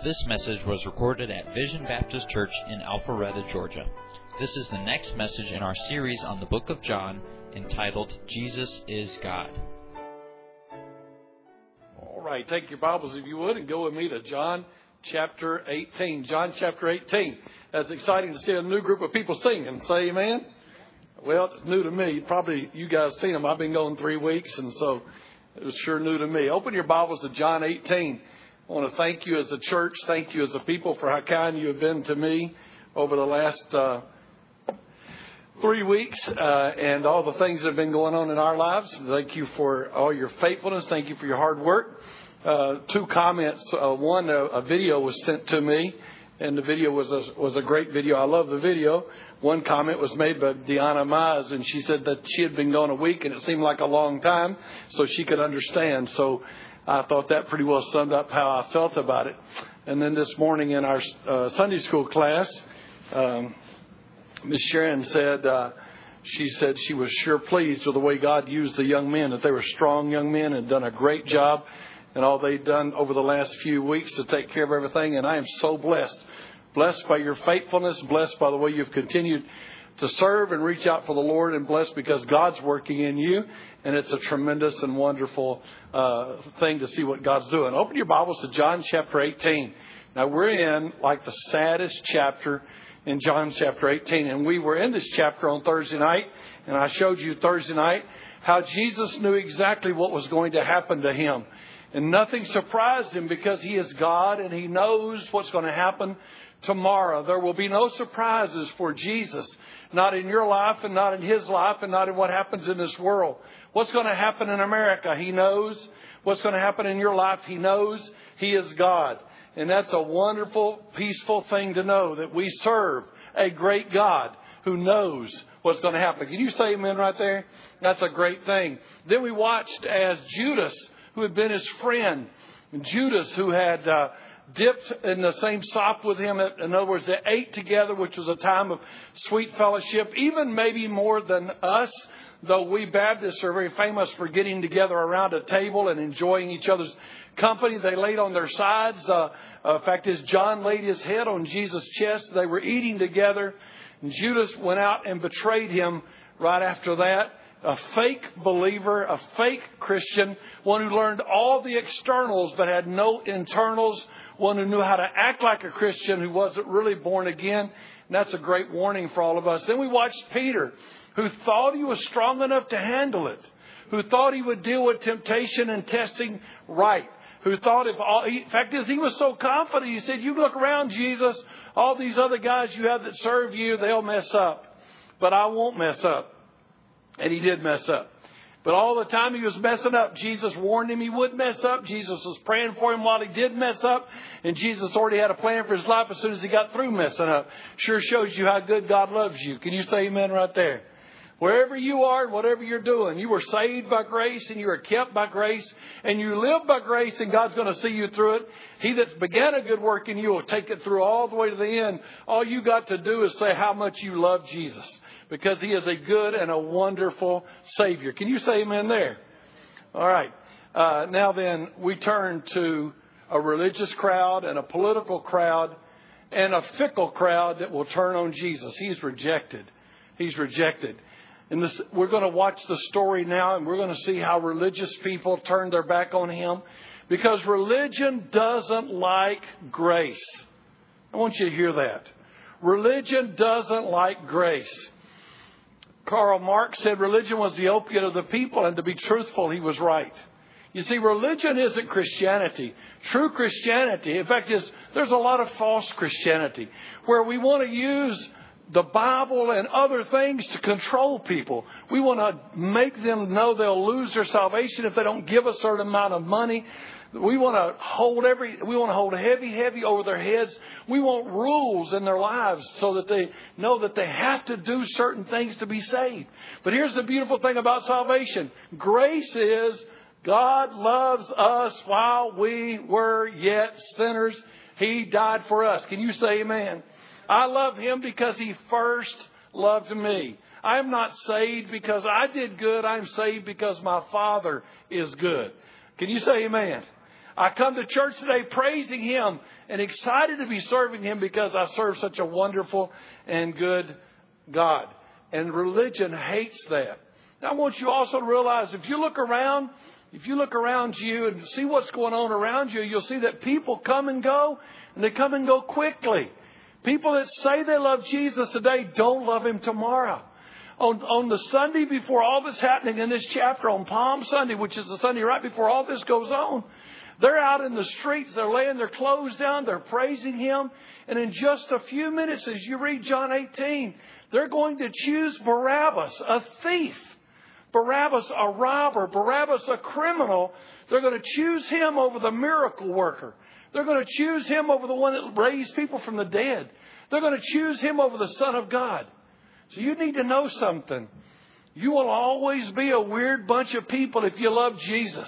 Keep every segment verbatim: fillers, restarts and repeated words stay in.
This message was recorded at Vision Baptist Church in Alpharetta, Georgia. This is the next message in our series on the book of John, entitled Jesus is God. All right, take your Bibles if you would and go with me to John chapter eighteen. John chapter eighteen. That's exciting to see a new group of people singing. Say amen. Well, it's new to me. Probably you guys seen them. I've been going three weeks, and so it was sure new to me. Open your Bibles to John eighteen. I want to thank you as a church, thank you as a people for how kind you have been to me over the last uh, three weeks uh, and all the things that have been going on in our lives. Thank you for all your faithfulness. Thank you for your hard work. Uh, two comments. Uh, one, a, a video was sent to me, and the video was a, was a great video. I love the video. One comment was made by Deanna Mize, and she said that she had been gone a week, and it seemed like a long time, so she could understand. So I thought that pretty well summed up how I felt about it. And then this morning in our uh, Sunday school class, um, Miss Sharon said, uh, she said she was sure pleased with the way God used the young men, that they were strong young men and done a great job and all they've done over the last few weeks to take care of everything. And I am so blessed, blessed by your faithfulness, blessed by the way you've continued to serve and reach out for the Lord, and blessed because God's working in you. And it's a tremendous and wonderful uh, thing to see what God's doing. Open your Bibles to John chapter eighteen. Now, we're in like the saddest chapter in John chapter eighteen. And we were in this chapter on Thursday night. And I showed you Thursday night how Jesus knew exactly what was going to happen to him. And nothing surprised him because he is God and he knows what's going to happen tomorrow. There will be no surprises for Jesus. Not in your life and not in his life and not in what happens in this world. What's going to happen in America, he knows. What's going to happen in your life, he knows. He is God. And that's a wonderful, peaceful thing to know, that we serve a great God who knows what's going to happen. Can you say amen right there? That's a great thing. Then we watched as Judas, who had been his friend, Judas, who had uh, dipped in the same sop with him. In other words, they ate together, which was a time of sweet fellowship, even maybe more than us, though we Baptists are very famous for getting together around a table and enjoying each other's company. They laid on their sides. Uh, uh, in fact, as John laid his head on Jesus' chest, they were eating together. And Judas went out and betrayed him right after that. A fake believer, a fake Christian, one who learned all the externals but had no internals, one who knew how to act like a Christian who wasn't really born again. And that's a great warning for all of us. Then we watched Peter, who thought he was strong enough to handle it, who thought he would deal with temptation and testing right, who thought if all, in fact is he was so confident, he said, you look around, Jesus, all these other guys you have that serve you, they'll mess up, but I won't mess up. And he did mess up. But all the time he was messing up, Jesus warned him he would mess up. Jesus was praying for him while he did mess up. And Jesus already had a plan for his life as soon as he got through messing up. Sure shows you how good God loves you. Can you say amen right there? Wherever you are, whatever you're doing, you were saved by grace and you are kept by grace and you live by grace, and God's going to see you through it. He that's began a good work in you will take it through all the way to the end. All you got to do is say how much you love Jesus, because he is a good and a wonderful Savior. Can you say amen there? All right. Uh, now then, we turn to a religious crowd and a political crowd and a fickle crowd that will turn on Jesus. He's rejected. He's rejected. And this, we're going to watch the story now, and we're going to see how religious people turn their back on him, because religion doesn't like grace. I want you to hear that. Religion doesn't like grace. Karl Marx said religion was the opiate of the people, and to be truthful, he was right. You see, religion isn't Christianity. True Christianity, in fact, is there's a lot of false Christianity where we want to use the Bible and other things to control people. We want to make them know they'll lose their salvation if they don't give a certain amount of money. We want to hold every, we want to hold heavy, heavy over their heads. We want rules in their lives so that they know that they have to do certain things to be saved. But here's the beautiful thing about salvation. Grace is God loves us while we were yet sinners. He died for us. Can you say amen? I love him because he first loved me. I'm not saved because I did good. I'm saved because my Father is good. Can you say amen? I come to church today praising Him and excited to be serving Him because I serve such a wonderful and good God. And religion hates that. Now, I want you also to realize if you look around, if you look around you and see what's going on around you, you'll see that people come and go, and they come and go quickly. People that say they love Jesus today don't love Him tomorrow. On, on the Sunday before all this happening in this chapter, on Palm Sunday, which is the Sunday right before all this goes on, they're out in the streets. They're laying their clothes down. They're praising Him. And in just a few minutes, as you read John eighteen, they're going to choose Barabbas, a thief. Barabbas, a robber. Barabbas, a criminal. They're going to choose him over the miracle worker. They're going to choose him over the one that raised people from the dead. They're going to choose him over the Son of God. So you need to know something. You will always be a weird bunch of people if you love Jesus.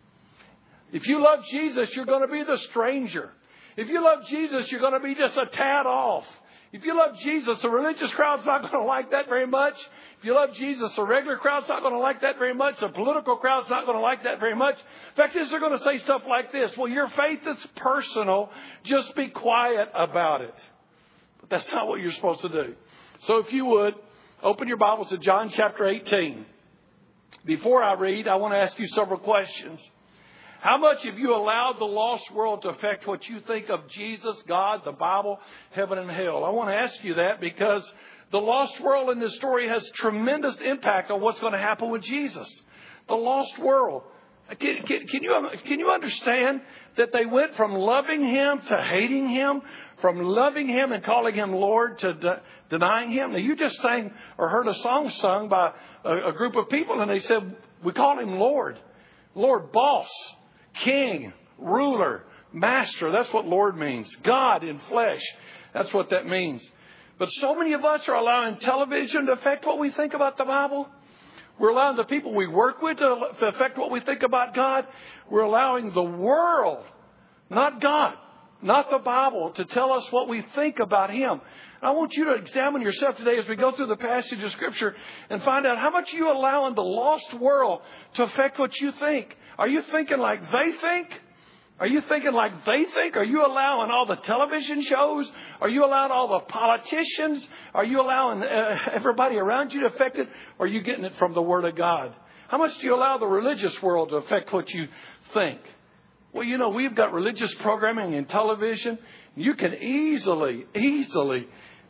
If you love Jesus, you're going to be the stranger. If you love Jesus, you're going to be just a tad off. If you love Jesus, the religious crowd's not going to like that very much. If you love Jesus, the regular crowd's not going to like that very much. The political crowd's not going to like that very much. In fact, is they're going to say stuff like this. Well, your faith is personal. Just be quiet about it. But that's not what you're supposed to do. So if you would, open your Bibles to John chapter eighteen. Before I read, I want to ask you several questions. How much have you allowed the lost world to affect what you think of Jesus, God, the Bible, heaven and hell? I want to ask you that because the lost world in this story has tremendous impact on what's going to happen with Jesus. The lost world. Can, can, can, you, can you understand that they went from loving Him to hating Him? From loving Him and calling Him Lord to de- denying Him? Now, you just sang or heard a song sung by a, a group of people and they said, we call Him Lord. Lord, boss. King, ruler, master. That's what Lord means. God in flesh. That's what that means. But so many of us are allowing television to affect what we think about the Bible. We're allowing the people we work with to affect what we think about God. We're allowing the world, not God, not the Bible, to tell us what we think about Him. I want you to examine yourself today as we go through the passage of Scripture and find out how much you allow in the lost world to affect what you think. Are you thinking like they think? Are you thinking like they think? Are you allowing all the television shows? Are you allowing all the politicians? Are you allowing uh, everybody around you to affect it? Or are you getting it from the Word of God? How much do you allow the religious world to affect what you think? Well, you know, we've got religious programming and television. You can easily, easily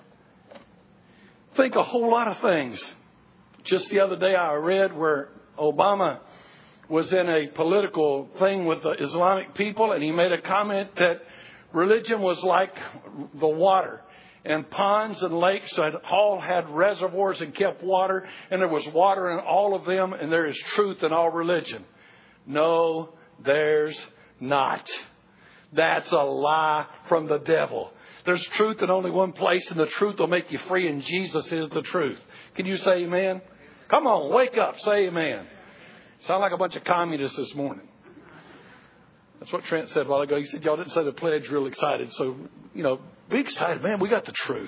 think a whole lot of things. Just the other day I read where Obama was in a political thing with the Islamic people, and he made a comment that religion was like the water. And ponds and lakes had all had reservoirs and kept water, and there was water in all of them, and there is truth in all religion. No, there's not. That's a lie from the devil. There's truth in only one place, and the truth will make you free, and Jesus is the truth. Can you say amen? Come on, wake up, say amen. Sound like a bunch of communists this morning. That's what Trent said a while ago. He said, y'all didn't say the pledge real excited. So, you know, be excited. Man, we got the truth.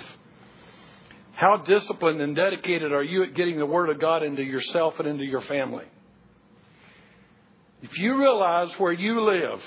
How disciplined and dedicated are you at getting the Word of God into yourself and into your family? If you realize where you live,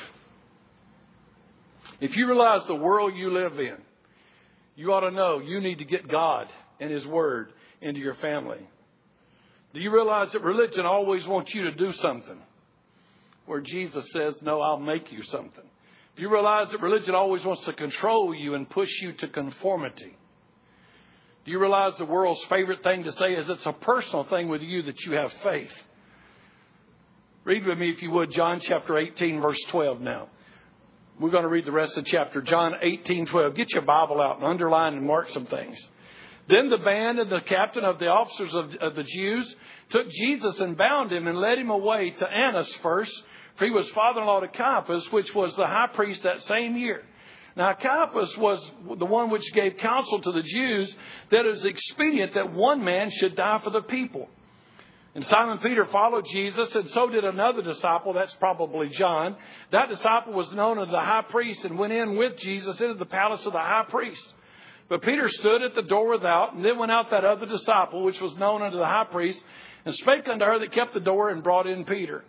if you realize the world you live in, you ought to know you need to get God and His Word into your family. Do you realize that religion always wants you to do something where Jesus says, no, I'll make you something? Do you realize that religion always wants to control you and push you to conformity? Do you realize the world's favorite thing to say is it's a personal thing with you that you have faith? Read with me, if you would, John chapter eighteen, verse twelve now. We're going to read the rest of the chapter. John eighteen, twelve. Get your Bible out and underline and mark some things. Then the band and the captain of the officers of, of the Jews took Jesus and bound Him and led Him away to Annas first, for he was father-in-law to Caiaphas, which was the high priest that same year. Now Caiaphas was the one which gave counsel to the Jews that it was expedient that one man should die for the people. And Simon Peter followed Jesus, and so did another disciple. That's probably John. That disciple was known as the high priest and went in with Jesus into the palace of the high priest. But Peter stood at the door without, and then went out that other disciple, which was known unto the high priest, and spake unto her that kept the door, and brought in Peter.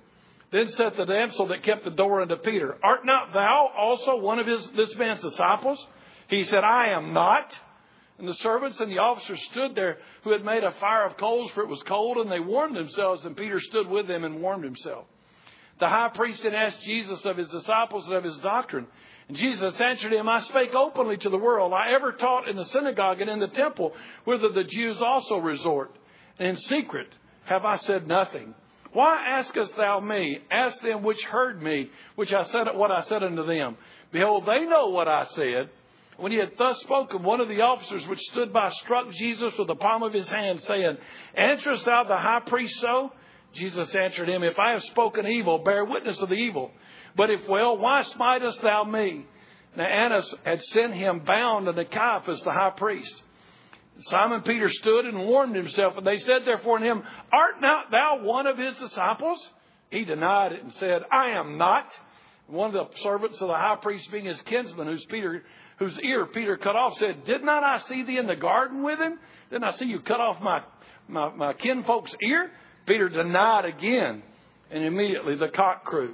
Then said the damsel that kept the door unto Peter, Art not thou also one of his, this man's disciples? He said, I am not. And the servants and the officers stood there, who had made a fire of coals, for it was cold, and they warmed themselves, and Peter stood with them and warmed himself. The high priest then asked Jesus of his disciples and of his doctrine. And Jesus answered him, I spake openly to the world. I ever taught in the synagogue and in the temple, whither the Jews also resort. And in secret have I said nothing. Why askest thou me? Ask them which heard me, which I said what I said unto them. Behold, they know what I said. When he had thus spoken, one of the officers which stood by struck Jesus with the palm of his hand, saying, Answerest thou the high priest so? Jesus answered him, If I have spoken evil, bear witness of the evil. But if well, why smitest thou me? Now Annas had sent him bound unto Caiaphas the high priest. Simon Peter stood and warmed himself, and they said therefore unto him, Art not thou one of his disciples? He denied it and said, I am not. One of the servants of the high priest, being his kinsman, whose Peter, whose ear Peter cut off, said, Did not I see thee in the garden with him? Didn't I see you cut off my, my, my kinfolk's ear? Peter denied again, and immediately the cock crew.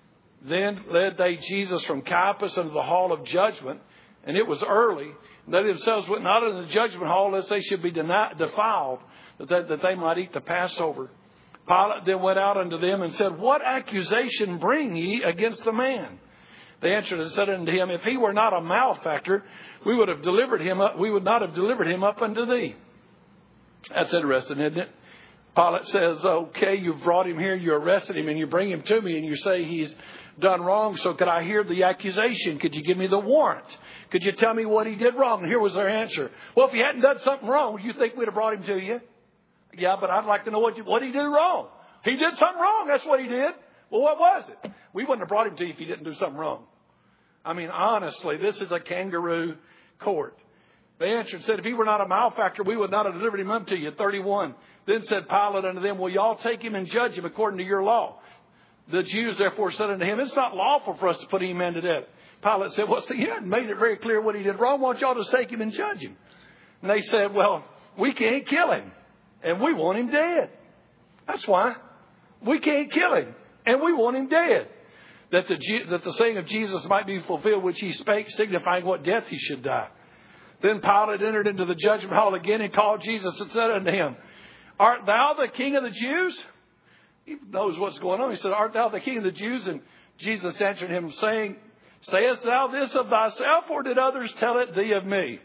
Then led they Jesus from Caiaphas into the hall of judgment, and it was early. They themselves went not into the judgment hall, lest they should be denied, defiled, that they, that they might eat the Passover. Pilate then went out unto them and said, What accusation bring ye against the man? They answered and said unto him, If he were not a malefactor, we would have delivered him up. We would not have delivered him up unto thee. That's interesting, isn't it? Pilate says, okay, you've brought him here, you arrested him, and you bring him to me, and you say he's done wrong. So could I hear the accusation? Could you give me the warrant? Could you tell me what he did wrong? And here was their answer. Well, if he hadn't done something wrong, you think we'd have brought him to you? Yeah, but I'd like to know what you, what he did wrong. He did something wrong. That's what he did. Well, what was it? We wouldn't have brought him to you if he didn't do something wrong. I mean, honestly, this is a kangaroo court. They answered and said, If he were not a malefactor, we would not have delivered him unto you. thirty-one. Then said Pilate unto them, Will y'all take him and judge him according to your law? The Jews therefore said unto him, It's not lawful for us to put any man to death. Pilate said, Well, see, he hadn't made it very clear what he did wrong. Why don't y'all just take him and judge him? And they said, Well, we can't kill him, and we want him dead. That's why. We can't kill him, and we want him dead. That the, that the saying of Jesus might be fulfilled, which he spake, signifying what death he should die. Then Pilate entered into the judgment hall again and called Jesus and said unto him, Art thou the king of the Jews? He knows what's going on. He said, Art thou the king of the Jews? And Jesus answered him, saying, Sayest thou this of thyself, or did others tell it thee of me?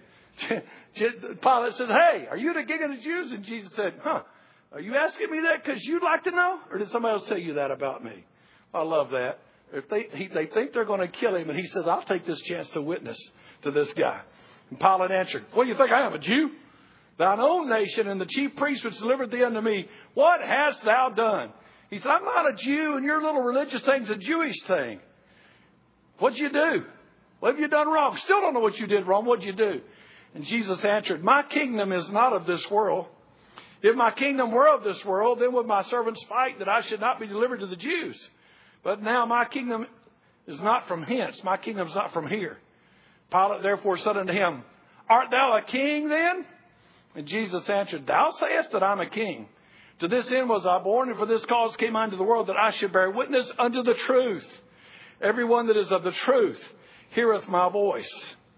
Pilate said, Hey, are you the king of the Jews? And Jesus said, Huh, are you asking me that because you'd like to know? Or did somebody else tell you that about me? I love that. If they, he, they think they're going to kill him, and he says, I'll take this chance to witness to this guy. And Pilate answered, What do you think I am, a Jew? Thine own nation and the chief priest which delivered thee unto me, what hast thou done? He said, I'm not a Jew, and your little religious thing's a Jewish thing. What'd you do? What have you done wrong? Still don't know what you did wrong. What'd you do? And Jesus answered, My kingdom is not of this world. If my kingdom were of this world, then would my servants fight that I should not be delivered to the Jews. But now my kingdom is not from hence. My kingdom is not from here. Pilate therefore said unto him, Art thou a king then? And Jesus answered, Thou sayest that I'm a king. To this end was I born, and for this cause came I into the world, that I should bear witness unto the truth. Everyone that is of the truth heareth my voice.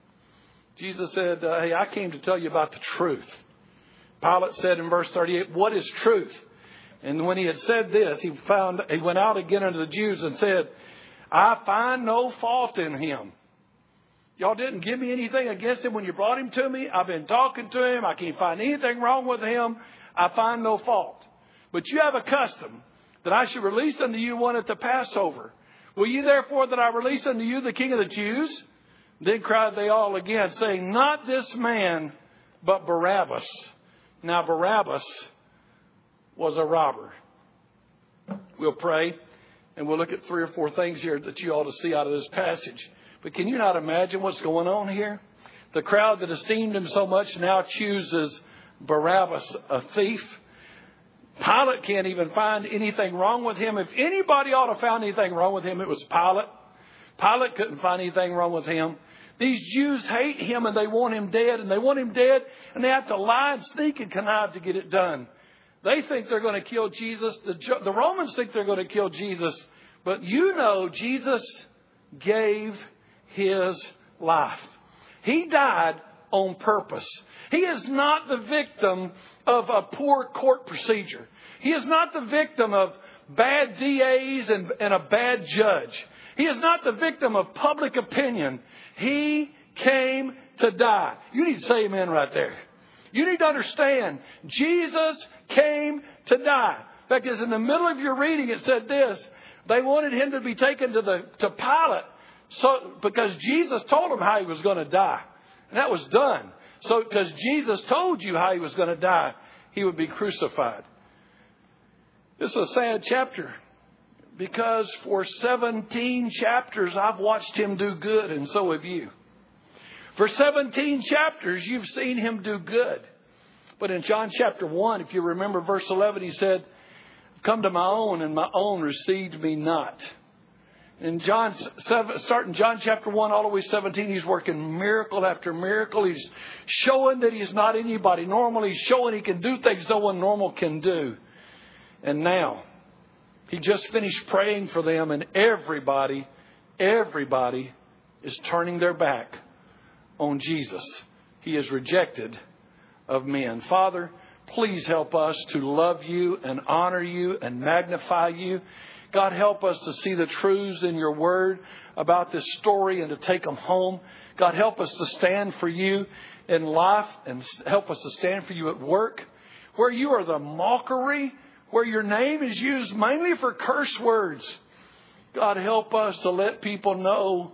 Jesus said, uh, Hey, I came to tell you about the truth. Pilate said in verse thirty-eight, What is truth? And when he had said this, he found he went out again unto the Jews and said, I find no fault in him. Y'all didn't give me anything against him when you brought him to me. I've been talking to him. I can't find anything wrong with him. I find no fault. But you have a custom that I should release unto you one at the Passover. Will you therefore that I release unto you the King of the Jews? Then cried they all again, saying, Not this man, but Barabbas. Now Barabbas was a robber. We'll pray, and we'll look at three or four things here that you ought to see out of this passage. But can you not imagine what's going on here? The crowd that esteemed him so much now chooses Barabbas, a thief. Pilate can't even find anything wrong with him. If anybody ought to have found anything wrong with him, it was Pilate. Pilate couldn't find anything wrong with him. These Jews hate him, and they want him dead, and they want him dead, and they have to lie and sneak and connive to get it done. They think they're going to kill Jesus. The, the Romans think they're going to kill Jesus But you know Jesus gave His life. He died on purpose. He is not the victim of a poor court procedure. He is not the victim of bad D As and, and a bad judge. He is not the victim of public opinion. He came to die. You need to say amen right there. You need to understand, Jesus came to die. In fact, as in the middle of your reading, it said this. They wanted Him to be taken to the to Pilate, so because Jesus told them how He was going to die. And that was done. So because Jesus told you how He was going to die, He would be crucified. This is a sad chapter, because for seventeen chapters I've watched Him do good, and so have you. For seventeen chapters you've seen Him do good. But in John chapter one, if you remember verse eleven, He said, "Come to my own, and my own received me not." In John seven, starting John chapter one all the way seventeen, He's working miracle after miracle. He's showing that He's not anybody normal. He's showing He can do things no one normal can do. And now, He just finished praying for them, and everybody, everybody is turning their back on Jesus. He is rejected of men. Father, please help us to love You and honor You and magnify You. God, help us to see the truths in Your Word about this story and to take them home. God, help us to stand for You in life and help us to stand for You at work, where You are the mockery, where Your name is used mainly for curse words. God, help us to let people know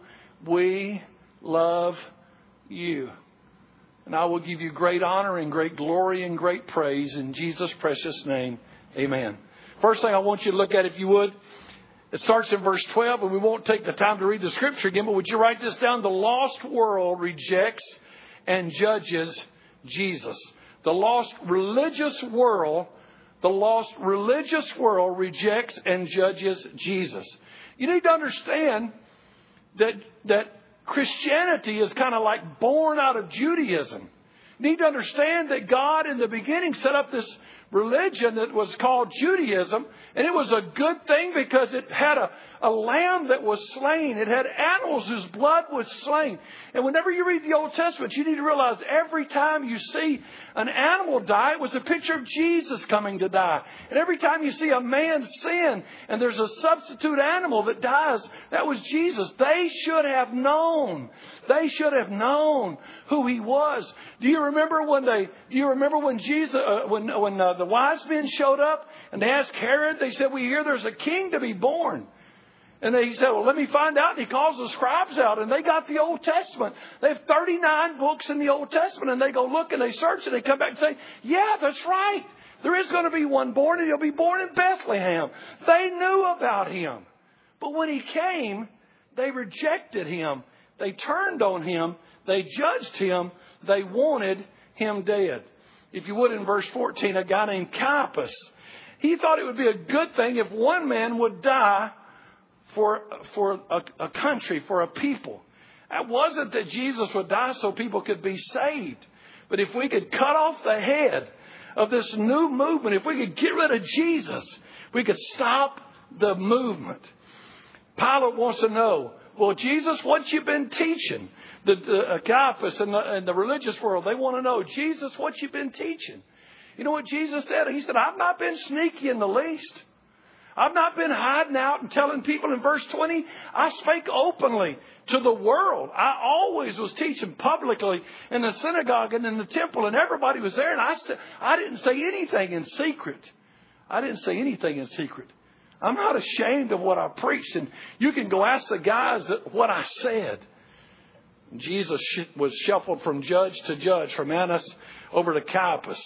we love You. And I will give You great honor and great glory and great praise in Jesus' precious name. Amen. First thing I want you to look at, if you would, it starts in verse twelve, and we won't take the time to read the scripture again, but would you write this down? The lost world rejects and judges Jesus. The lost religious world, the lost religious world rejects and judges Jesus. You need to understand that, that Christianity is kind of like born out of Judaism. You need to understand that God in the beginning set up this religion that was called Judaism, and it was a good thing because it had a, a lamb that was slain. It had animals whose blood was slain. And whenever you read the Old Testament, you need to realize every time you see an animal die, it was a picture of Jesus coming to die. And every time you see a man sin and there's a substitute animal that dies, that was Jesus. They should have known. They should have known who He was. Do you remember when they? Do you remember when Jesus, uh, when when uh, the wise men showed up and they asked Herod? They said, "We hear there's a king to be born." And they said, "Well, let me find out." And he calls the scribes out, and they got the Old Testament. They have thirty-nine books in the Old Testament, and they go look and they search and they come back and say, "Yeah, that's right. There is going to be one born, and He'll be born in Bethlehem." They knew about Him, but when He came, they rejected Him. They turned on Him. They judged Him. They wanted Him dead. If you would, in verse fourteen, a guy named Caiaphas, he thought it would be a good thing if one man would die for, for a, a country, for a people. It wasn't that Jesus would die so people could be saved. But if we could cut off the head of this new movement, if we could get rid of Jesus, we could stop the movement. Pilate wants to know, well, Jesus, what you been teaching? The, the uh, Caiaphas and the, and the religious world, they want to know, Jesus, what you been teaching? You know what Jesus said? He said, I've not been sneaky in the least. I've not been hiding out and telling people. In verse twenty, I spake openly to the world. I always was teaching publicly in the synagogue and in the temple, and everybody was there. And I, st- I didn't say anything in secret. I didn't say anything in secret. I'm not ashamed of what I preached. And you can go ask the guys what I said. Jesus was shuffled from judge to judge, from Annas over to Caiaphas.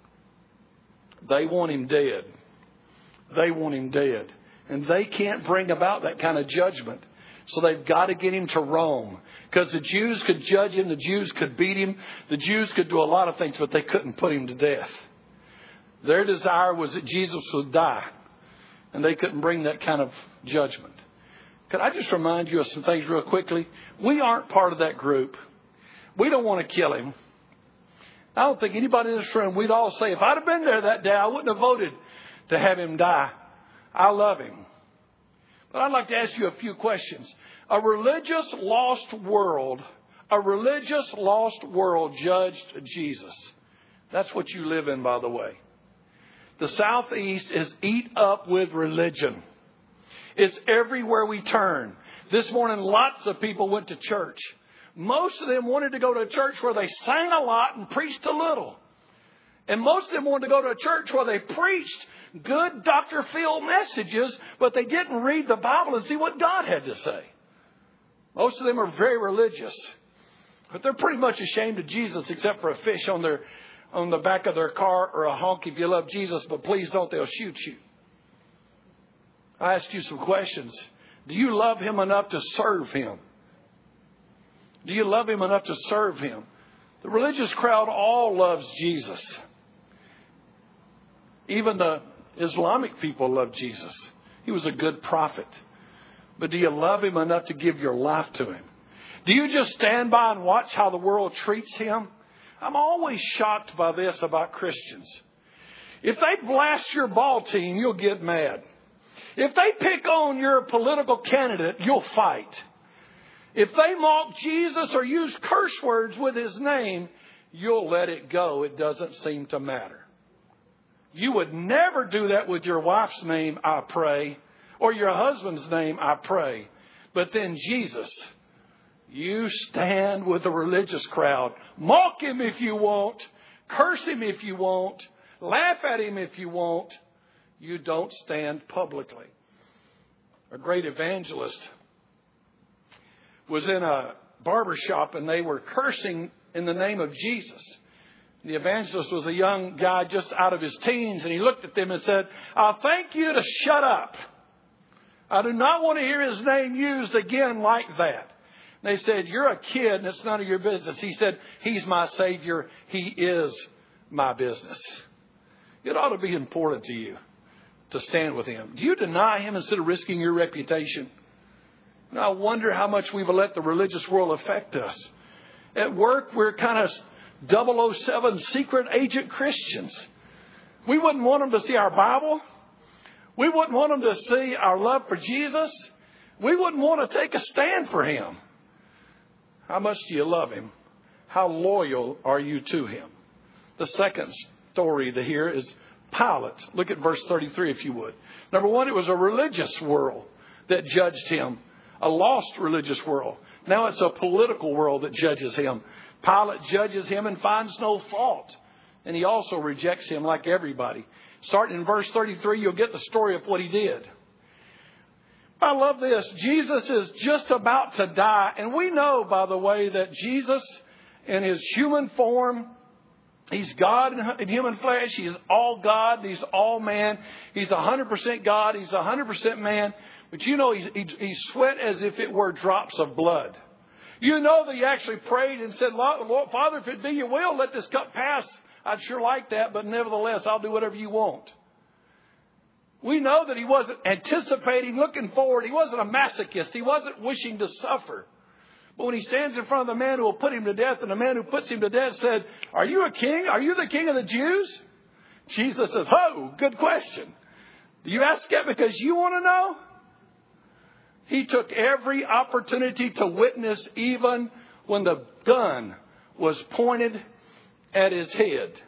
They want Him dead. They want Him dead. And they can't bring about that kind of judgment. So they've got to get Him to Rome. Because the Jews could judge Him. The Jews could beat Him. The Jews could do a lot of things, but they couldn't put Him to death. Their desire was that Jesus would die. And they couldn't bring that kind of judgment. Could I just remind you of some things real quickly? We aren't part of that group. We don't want to kill Him. I don't think anybody in this room, we'd all say, if I'd have been there that day, I wouldn't have voted to have Him die. I love Him. But I'd like to ask you a few questions. A religious lost world, a religious lost world judged Jesus. That's what you live in, by the way. The Southeast is eat up with religion. It's everywhere we turn. This morning, lots of people went to church. Most of them wanted to go to a church where they sang a lot and preached a little. And most of them wanted to go to a church where they preached good Doctor Phil messages, but they didn't read the Bible and see what God had to say. Most of them are very religious, but they're pretty much ashamed of Jesus except for a fish on their on the back of their car or a honk if you love Jesus, but please don't, they'll shoot you. I ask you some questions. Do you love Him enough to serve Him? Do you love Him enough to serve Him? The religious crowd all loves Jesus. Even the Islamic people love Jesus. He was a good prophet. But do you love Him enough to give your life to Him? Do you just stand by and watch how the world treats Him? I'm always shocked by this about Christians. If they blast your ball team, you'll get mad. If they pick on your political candidate, you'll fight. If they mock Jesus or use curse words with His name, you'll let it go. It doesn't seem to matter. You would never do that with your wife's name, I pray, or your husband's name, I pray. But then Jesus, you stand with the religious crowd. Mock Him if you want. Curse Him if you want. Laugh at Him if you want. You don't stand publicly. A great evangelist was in a barber shop and they were cursing in the name of Jesus. The evangelist was a young guy just out of his teens, and he looked at them and said, "I'll thank you to shut up. I do not want to hear His name used again like that." And they said, "You're a kid and it's none of your business." He said, "He's my Savior. He is my business." It ought to be important to you to stand with Him. Do you deny Him instead of risking your reputation? And I wonder how much we've let the religious world affect us. At work, we're kind of double oh seven secret agent Christians. We wouldn't want them to see our Bible. We wouldn't want them to see our love for Jesus. We wouldn't want to take a stand for Him. How much do you love Him? How loyal are you to Him? The second story to here is Pilate. Look at verse thirty-three if you would. Number one, it was a religious world that judged Him. A lost religious world. Now it's a political world that judges Him. Pilate judges Him and finds no fault. And he also rejects Him like everybody. Starting in verse thirty-three, you'll get the story of what He did. I love this. Jesus is just about to die. And we know, by the way, that Jesus in His human form, He's God in human flesh. He's all God. He's all man. He's one hundred percent God. He's one hundred percent man. But you know, he, he, he sweat as if it were drops of blood. You know that He actually prayed and said, "Lord, Father, if it be Your will, let this cup pass. I'd sure like that, but nevertheless, I'll do whatever You want." We know that He wasn't anticipating, looking forward. He wasn't a masochist. He wasn't wishing to suffer. But when He stands in front of the man who will put Him to death, and the man who puts Him to death said, "Are you a king? Are you the king of the Jews?" Jesus says, "Oh, good question. Do you ask that because you want to know?" He took every opportunity to witness, even when the gun was pointed at His head.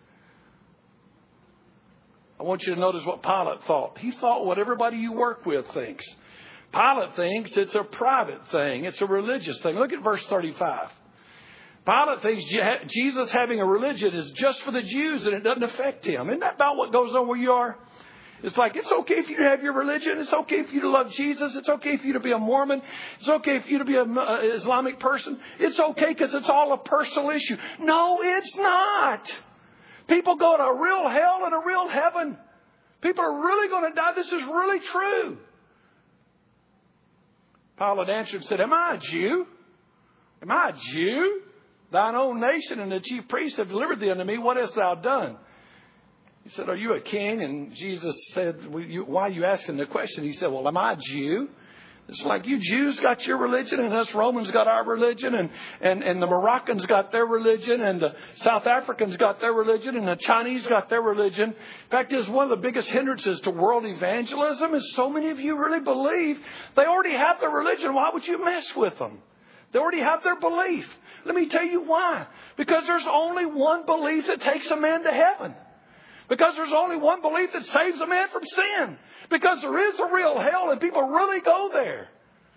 I want you to notice what Pilate thought. He thought what everybody you work with thinks. Pilate thinks it's a private thing. It's a religious thing. Look at verse thirty-five. Pilate thinks Jesus having a religion is just for the Jews and it doesn't affect him. Isn't that about what goes on where you are? It's like, it's okay for you to have your religion. It's okay for you to love Jesus. It's okay for you to be a Mormon. It's okay for you to be an Islamic person. It's okay because it's all a personal issue. No, it's not. People go to a real hell and a real heaven. People are really going to die. This is really true. Pilate answered and said, "Am I a Jew? Am I a Jew? Thine own nation and the chief priests have delivered thee unto me. What hast thou done?" He said, "Are you a king?" And Jesus said, "Why are you asking the question?" He said, "Well, am I a Jew? It's like you Jews got your religion and us Romans got our religion and, and, and the Moroccans got their religion and the South Africans got their religion and the Chinese got their religion. In fact, it's one of the biggest hindrances to world evangelism is so many of you really believe they already have their religion. Why would you mess with them? They already have their belief. Let me tell you why. Because there's only one belief that takes a man to heaven. Because there's only one belief that saves a man from sin. Because there is a real hell and people really go there.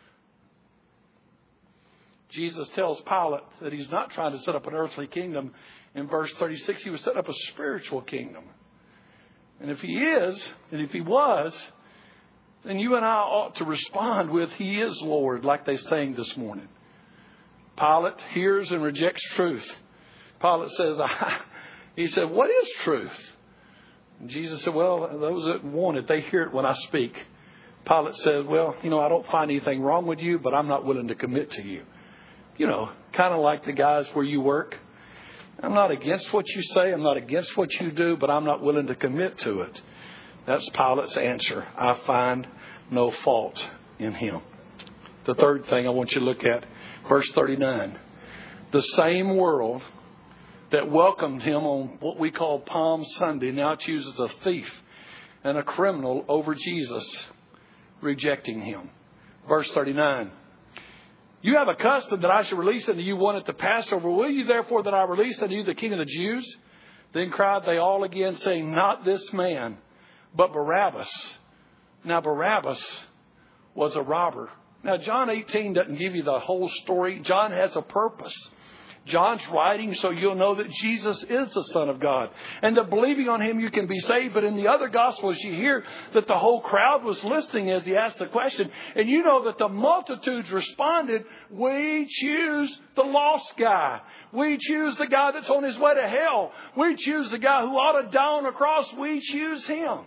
Jesus tells Pilate that he's not trying to set up an earthly kingdom. In verse thirty-six, he was setting up a spiritual kingdom. And if he is, and if he was, then you and I ought to respond with, He is Lord, like they sang this morning. Pilate hears and rejects truth. Pilate says, I, he said, what is truth? And Jesus said, well, those that want it, they hear it when I speak. Pilate said, well, you know, I don't find anything wrong with you, but I'm not willing to commit to you. You know, kind of like the guys where you work. I'm not against what you say. I'm not against what you do, but I'm not willing to commit to it. That's Pilate's answer. I find no fault in him. The third thing I want you to look at, verse thirty-nine. The same world that welcomed him on what we call Palm Sunday now chooses a thief and a criminal over Jesus, rejecting him. Verse thirty-nine. You have a custom that I should release unto you one at the Passover. Will you therefore that I release unto you the King of the Jews? Then cried they all again, saying, not this man, but Barabbas. Now Barabbas was a robber. Now John eighteen doesn't give you the whole story. John has a purpose. John's writing so you'll know that Jesus is the Son of God. And that believing on Him you can be saved. But in the other Gospels you hear that the whole crowd was listening as He asked the question. And you know that the multitudes responded, we choose the lost guy. We choose the guy that's on his way to hell. We choose the guy who ought to die on a cross. We choose him.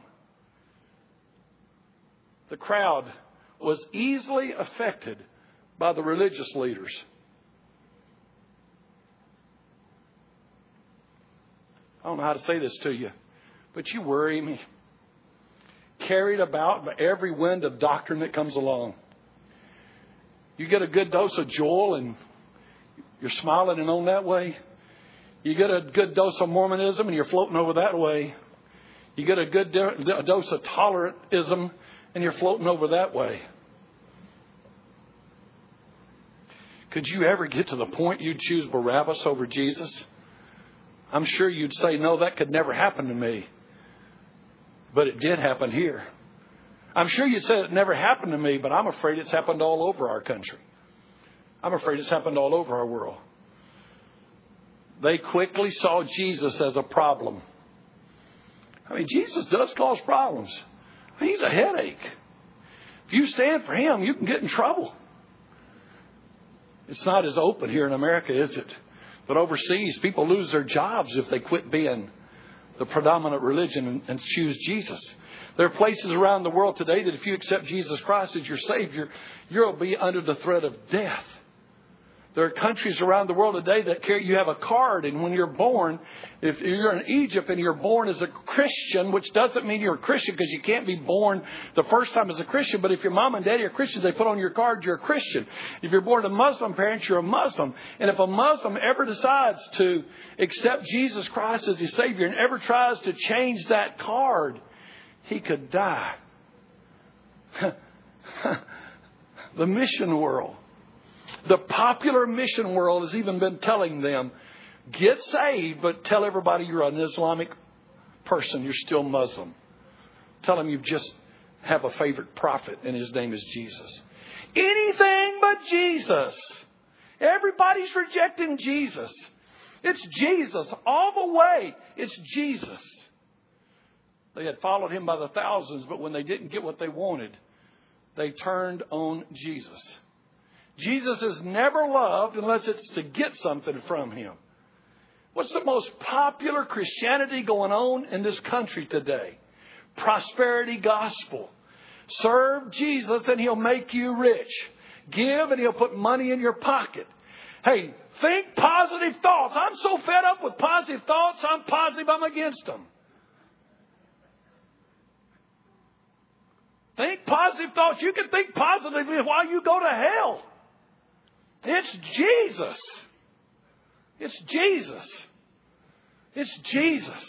The crowd was easily affected by the religious leaders. I don't know how to say this to you, but you worry me. Carried about by every wind of doctrine that comes along. You get a good dose of Joel and you're smiling and on that way. You get a good dose of Mormonism and you're floating over that way. You get a good dose of tolerantism and you're floating over that way. Could you ever get to the point you'd choose Barabbas over Jesus? I'm sure you'd say, no, that could never happen to me. But it did happen here. I'm sure you'd say it never happened to me, but I'm afraid it's happened all over our country. I'm afraid it's happened all over our world. They quickly saw Jesus as a problem. I mean, Jesus does cause problems. He's a headache. If you stand for Him, you can get in trouble. It's not as open here in America, is it? But overseas, people lose their jobs if they quit being the predominant religion and, and choose Jesus. There are places around the world today that if you accept Jesus Christ as your Savior, you'll be under the threat of death. There are countries around the world today that carry, you have a card, and when you're born, if you're in Egypt and you're born as a Christian, which doesn't mean you're a Christian because you can't be born the first time as a Christian, but if your mom and daddy are Christians, they put on your card, you're a Christian. If you're born to Muslim parents, you're a Muslim. And if a Muslim ever decides to accept Jesus Christ as his Savior and ever tries to change that card, he could die. The mission world. The popular mission world has even been telling them, get saved, but tell everybody you're an Islamic person. You're still Muslim. Tell them you just have a favorite prophet and his name is Jesus. Anything but Jesus. Everybody's rejecting Jesus. It's Jesus all the way. It's Jesus. They had followed him by the thousands, but when they didn't get what they wanted, they turned on Jesus. Jesus is never loved unless it's to get something from him. What's the most popular Christianity going on in this country today? Prosperity gospel. Serve Jesus and he'll make you rich. Give and he'll put money in your pocket. Hey, think positive thoughts. I'm so fed up with positive thoughts, I'm positive I'm against them. Think positive thoughts. You can think positively while you go to hell. It's Jesus. It's Jesus. It's Jesus.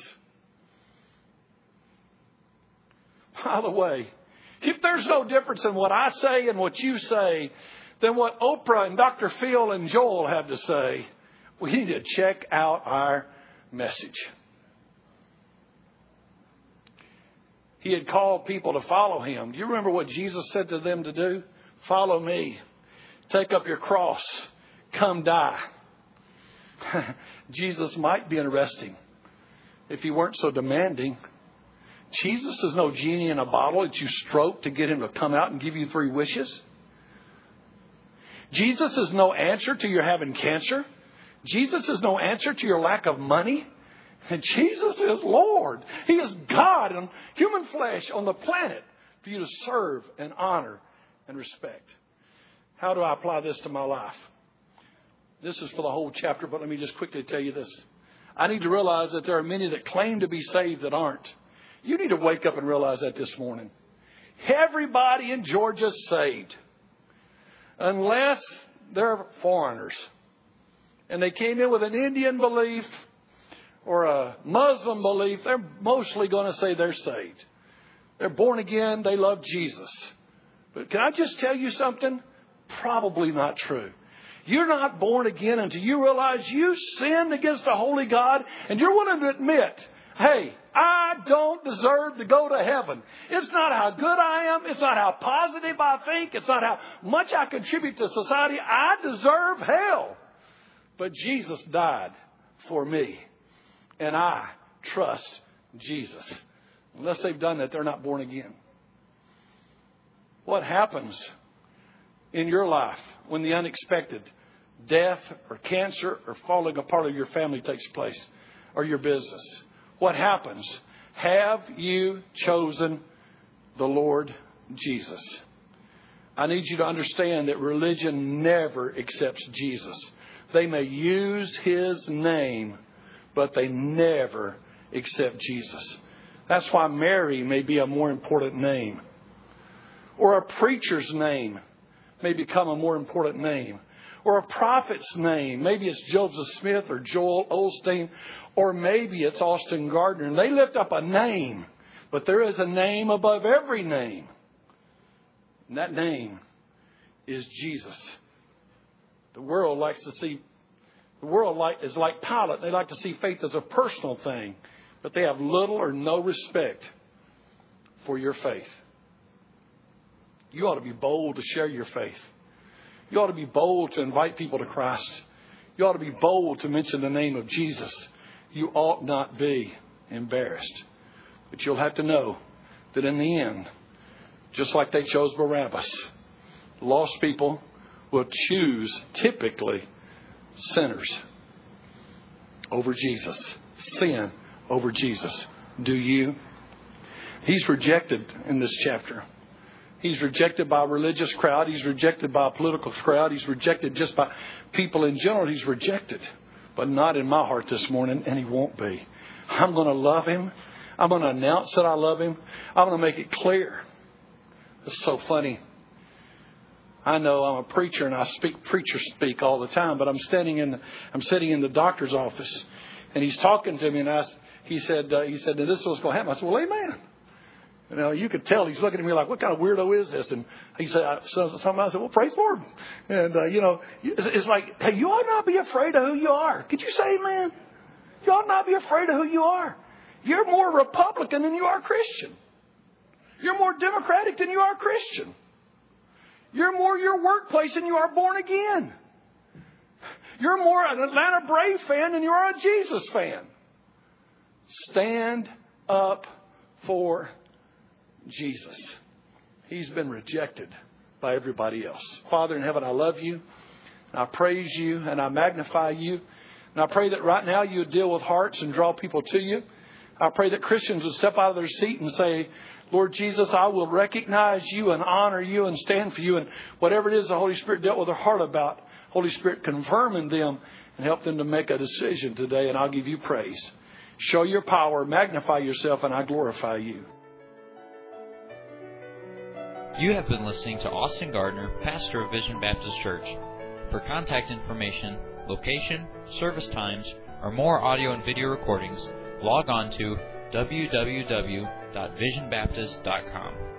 By the way, if there's no difference in what I say and what you say than what Oprah and Doctor Phil and Joel have to say, we need to check out our message. He had called people to follow him. Do you remember what Jesus said to them to do? Follow me. Take up your cross. Come die. Jesus might be interesting if he weren't so demanding. Jesus is no genie in a bottle that you stroke to get him to come out and give you three wishes. Jesus is no answer to your having cancer. Jesus is no answer to your lack of money. And Jesus is Lord. He is God in human flesh on the planet for you to serve and honor and respect. How do I apply this to my life? This is for the whole chapter, but let me just quickly tell you this. I need to realize that there are many that claim to be saved that aren't. You need to wake up and realize that this morning. Everybody in Georgia is saved. Unless they're foreigners. And they came in with an Indian belief or a Muslim belief. They're mostly going to say they're saved. They're born again. They love Jesus. But can I just tell you something? Probably not true. You're not born again until you realize you sinned against the holy God and you're willing to admit, hey, I don't deserve to go to heaven. It's not how good I am. It's not how positive I think. It's not how much I contribute to society. I deserve hell. But Jesus died for me. And I trust Jesus. Unless they've done that, they're not born again. What happens in your life when the unexpected death or cancer or falling apart of your family takes place or your business? What happens? Have you chosen the Lord Jesus? I need you to understand that religion never accepts Jesus. They may use his name, but they never accept Jesus. That's why Mary may be a more important name. Or a preacher's name may become a more important name. Or a prophet's name. Maybe it's Joseph Smith or Joel Osteen. Or maybe it's Austin Gardner. And they lift up a name. But there is a name above every name. And that name is Jesus. The world likes to see, the world like, is like Pilate. They like to see faith as a personal thing. But they have little or no respect for your faith. You ought to be bold to share your faith. You ought to be bold to invite people to Christ. You ought to be bold to mention the name of Jesus. You ought not be embarrassed. But you'll have to know that in the end, just like they chose Barabbas, lost people will choose typically sinners over Jesus. Sin over Jesus. Do you? He's rejected in this chapter. He's rejected by a religious crowd. He's rejected by a political crowd. He's rejected just by people in general. He's rejected. But not in my heart this morning, and he won't be. I'm going to love him. I'm going to announce that I love him. I'm going to make it clear. It's so funny. I know I'm a preacher and I speak preacher speak all the time, but I'm standing in the, I'm sitting in the doctor's office and he's talking to me and I, he said, uh, he said, this is what's going to happen. I said, well, amen. You know, you could tell he's looking at me like, what kind of weirdo is this? And he said, I, so somebody said, well, praise the Lord. And, uh, you know, it's, it's like, hey, you ought not be afraid of who you are. Could you say amen? You ought not be afraid of who you are. You're more Republican than you are Christian. You're more Democratic than you are Christian. You're more your workplace than you are born again. You're more an Atlanta Braves fan than you are a Jesus fan. Stand up for Jesus. He's been rejected by everybody else. Father in heaven, I love you. And I praise you and I magnify you. And I pray that right now you would deal with hearts and draw people to you. I pray that Christians would step out of their seat and say, Lord Jesus, I will recognize you and honor you and stand for you. And whatever it is the Holy Spirit dealt with their heart about, Holy Spirit, confirm in them and help them to make a decision today. And I'll give you praise. Show your power, magnify yourself, and I glorify you. You have been listening to Austin Gardner, pastor of Vision Baptist Church. For contact information, location, service times, or more audio and video recordings, log on to w w w dot vision baptist dot com.